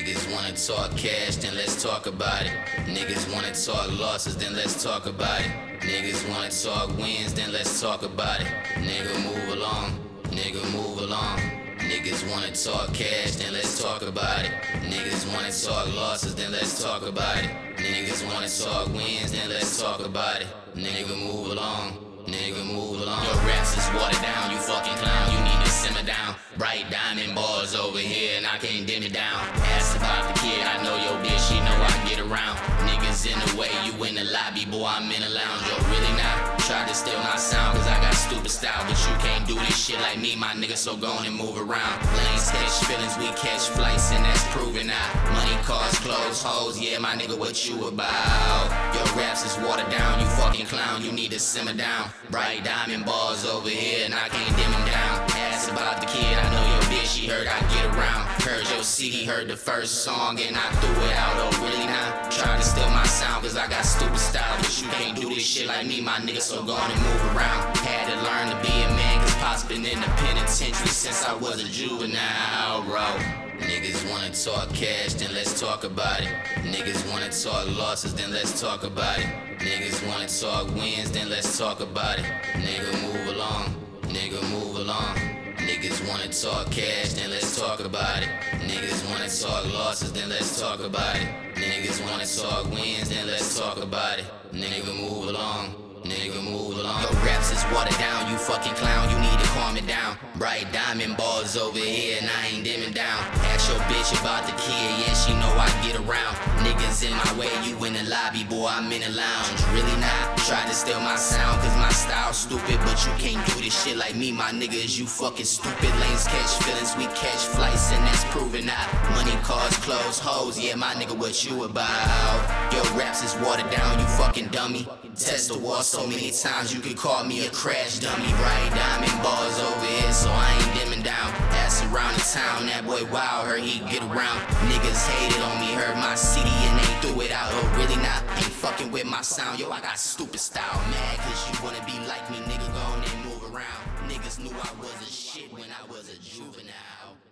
Niggas wanna talk cash, then let's talk about it. Niggas wanna talk losses, then let's talk about it. Niggas wanna talk wins, then let's talk about it. Nigga move along, nigga move along. Niggas wanna talk cash, then let's talk about it. Niggas wanna talk losses, then let's talk about it. Niggas wanna talk wins, then let's talk about it. Nigga move along, nigga move along. Your raps is watered down, you fucking clown, you need to simmer down. Bright diamond bars over here and I can't dim it down. Ask about the kid, I know your bitch, she know I get around. Niggas in the way, you in the lobby, boy, I'm in the lounge. Yo, really not? Try to steal my sound, cause I got stupid style. But you can't do this shit like me, my nigga, so go on and move around. Lanes catch feelings, we catch flights, and that's proven out. Money, cars, clothes, hoes, yeah, my nigga, what you about? Your raps is watered down, you fucking clown, you need to simmer down. Bright diamond bars over here, and I can't dim them down. Ask about the kid, I know your bitch, she heard I get around. Heard your CD, heard the first song, and I threw it out, oh really not? Try to steal my sound, cause I got stupid style. But you can't do this shit like me, my nigga, so go on and move around. Had to learn to be a man, cause Pop's been in the penitentiary since I was a juvenile, bro. Niggas wanna talk cash, then let's talk about it. Niggas wanna talk losses, then let's talk about it. Niggas wanna talk wins, then let's talk about it. Nigga move along, nigga move along. Niggas wanna talk cash, then let's talk about it. Niggas wanna talk losses, then let's talk about it. Niggas wanna talk wins, then let's talk about it. Nigga move along, nigga move along. Your raps is watered down, you fucking clown, you need to calm it down. Bright diamond bars over here and I ain't dimming down. Ask your bitch about the kid, yeah, she know I get around. Niggas in my way, you in the lobby, boy, I'm in the lounge. Really not? Try to steal my sound, cause my style's stupid. But you can't do this shit like me, my nigga, is you fucking stupid. Lanes catch feelings, we catch flights, and that's proven out. Money, cars, clothes, hoes, yeah, my nigga, what you about? Your raps is watered down, you fucking dummy. Test the wall so many times, you could call me a crash dummy. Bright diamond bars over here, so I ain't dimming down. Ass around the town, that boy wow, heard he get around. Niggas hated on me, heard my CD and they threw it out. Oh, really not? Ain't fucking with my sound, yo, I got stupid style. Mad cause you wanna be like me, nigga, go on and move around. Niggas knew I was a shit when I was a juvenile.